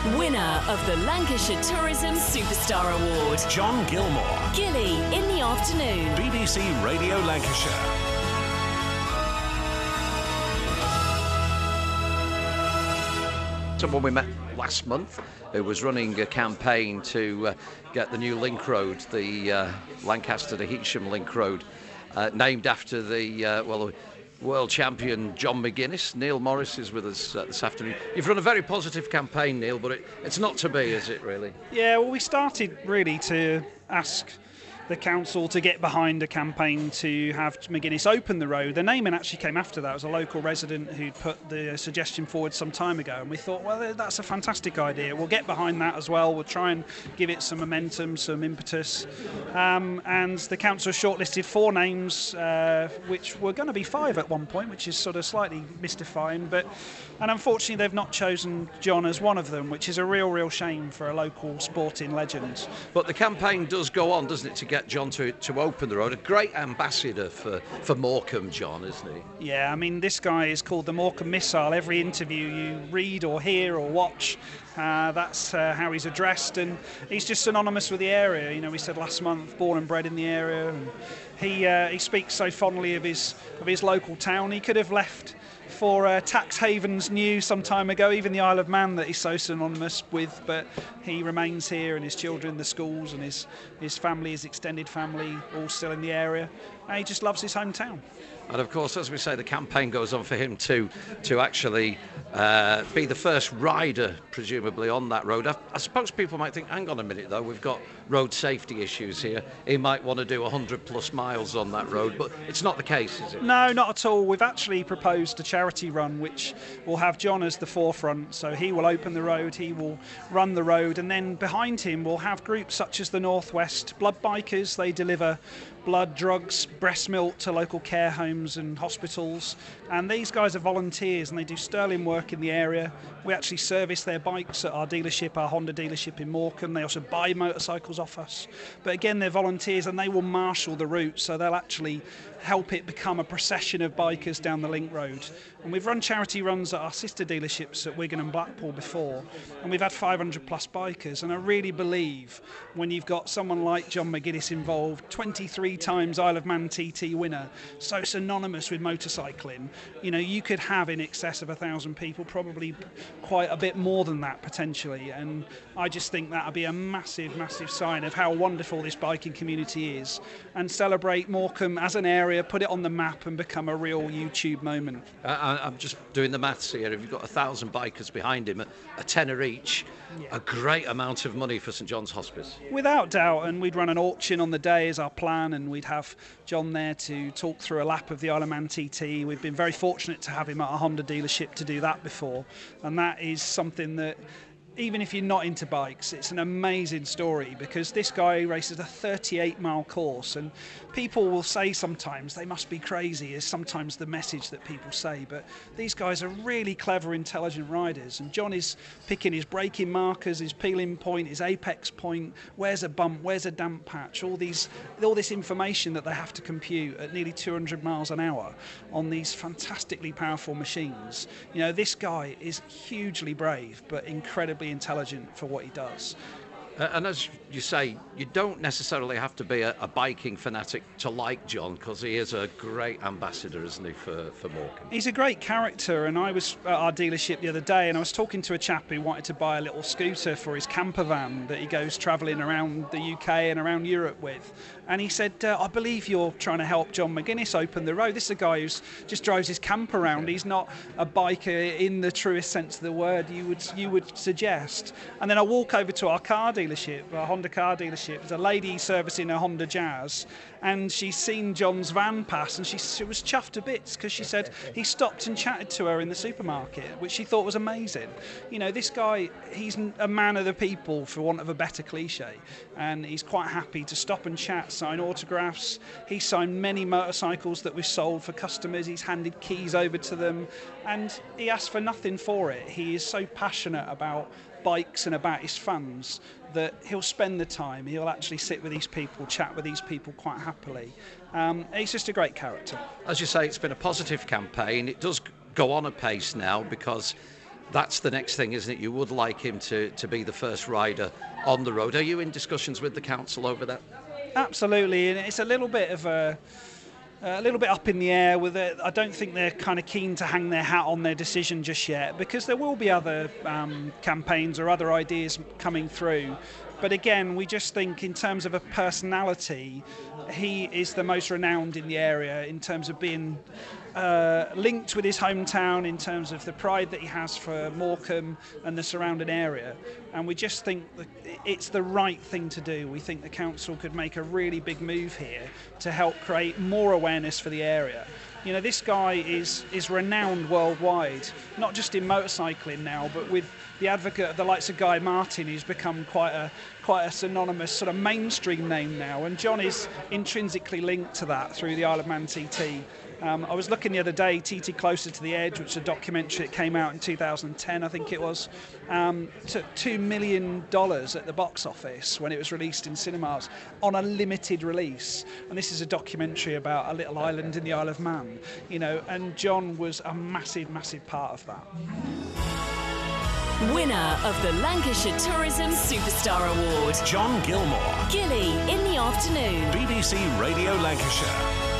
Winner of the Lancashire Tourism Superstar Award, John Gilmore. Gilly in the afternoon. BBC Radio Lancashire. Someone we met last month who was running a campaign to get the new link road, the Lancaster to Heatsham link road, named after the world champion John McGuinness. Neil Morris is with us this afternoon. You've run a very positive campaign, Neil, but it's not to be, is it, really? Yeah, well, we started really to ask the council to get behind a campaign to have McGuinness open the road. The naming actually came after that. It was a local resident who'd put the suggestion forward some time ago, and we thought, well, that's a fantastic idea. We'll get behind that as well. We'll try and give it some momentum, some impetus. And the council shortlisted 4 names, which were going to be 5 at one point, which is sort of slightly mystifying. And unfortunately, they've not chosen John as one of them, which is a real shame for a local sporting legend. But the campaign does go on, doesn't it, to get John to open the road. A great ambassador for Morecambe, John, isn't he? Yeah, I mean, this guy is called the Morecambe Missile. Every interview you read or hear or watch, that's how he's addressed, and he's just synonymous with the area. You know, we said last month, born and bred in the area, and he speaks so fondly of his local town. He could have left for tax havens new some time ago, even the Isle of Man that he's so synonymous with, but he remains here, and his children, the schools, and his family, his extended family, all still in the area. And he just loves his hometown. And of course, as we say, the campaign goes on for him to actually be the first rider, presumably, on that road. I suppose people might think, hang on a minute, though, we've got road safety issues here. He might want to do 100+ miles on that road, but it's not the case, is it? No, not at all. We've actually proposed a charity run, which will have John as the forefront. So he will open the road, he will run the road, and then behind him we'll have groups such as the North West Blood Bikers. They deliver blood, drugs, breast milk to local care homes and hospitals, and these guys are volunteers and they do sterling work in the area. We actually service their bikes at our dealership, our Honda dealership in Morecambe. They also buy motorcycles off us, but again, they're volunteers and they will marshal the route, so they'll actually help it become a procession of bikers down the link road. And we've run charity runs at our sister dealerships at Wigan and Blackpool before, and we've had 500+ bikers. And I really believe when you've got someone like John McGuinness involved, 23 times Isle of Man TT winner, so synonymous with motorcycling, you know, you could have in excess of 1,000 people, probably quite a bit more than that potentially. And I just think that would be a massive sign of how wonderful this biking community is, and celebrate Morecambe as an area, put it on the map and become a real YouTube moment. I'm just doing the maths here. If you've got 1,000 bikers behind him, a tenner each, a great amount of money for St John's Hospice. Without doubt, and we'd run an auction on the day as our plan, and we'd have John there to talk through a lap of the Isle of Man TT. We've been very fortunate to have him at a Honda dealership to do that before, and that is something that, even if you're not into bikes, it's an amazing story, because this guy races a 38-mile course, and people will say sometimes they must be crazy, is sometimes the message that people say, but these guys are really clever, intelligent riders, and John is picking his braking markers, his peeling point, his apex point, where's a bump, where's a damp patch, all this information that they have to compute at nearly 200 miles an hour on these fantastically powerful machines. You know, this guy is hugely brave, but incredibly intelligent for what he does. And as you say, you don't necessarily have to be a biking fanatic to like John, because he is a great ambassador, isn't he, for Morecambe? He's a great character, and I was at our dealership the other day and I was talking to a chap who wanted to buy a little scooter for his camper van that he goes travelling around the UK and around Europe with. And he said, I believe you're trying to help John McGuinness open the road. This is a guy who just drives his camper around. He's not a biker in the truest sense of the word you would suggest. And then I walk over to our car dealership, our Honda car dealership. There's a lady servicing a Honda Jazz, and she's seen John's van pass, and she was chuffed to bits, because she said he stopped and chatted to her in the supermarket, which she thought was amazing. You know, this guy, he's a man of the people, for want of a better cliche, and he's quite happy to stop and chat, sign autographs. He signed many motorcycles that we've sold for customers. He's handed keys over to them, and he asked for nothing for it. He is so passionate about bikes and about his fans that he'll spend the time. He'll actually sit with these people, chat with these people quite happily. He's just a great character. As you say, it's been a positive campaign. It does go on a pace now, because that's the next thing, isn't it? You would like him to be the first rider on the road. Are you in discussions with the council over that? Absolutely, and it's a little bit up in the air with it. I don't think they're kind of keen to hang their hat on their decision just yet, because there will be other campaigns or other ideas coming through. But again, we just think in terms of a personality, he is the most renowned in the area in terms of being linked with his hometown, in terms of the pride that he has for Morecambe and the surrounding area. And we just think that it's the right thing to do. We think the council could make a really big move here to help create more awareness for the area. You know, this guy is renowned worldwide, not just in motorcycling now, but with the advocate of the likes of Guy Martin, who's become quite a synonymous sort of mainstream name now. And John is intrinsically linked to that through the Isle of Man TT. I was looking the other day, TT Closer to the Edge, which is a documentary that came out in 2010, I think it was, took $2 million at the box office when it was released in cinemas on a limited release. And this is a documentary about a little island in the Isle of Man, you know, and John was a massive, massive part of that. Winner of the Lancashire Tourism Superstar Award, John Gilmore. Gilly in the afternoon. BBC Radio Lancashire.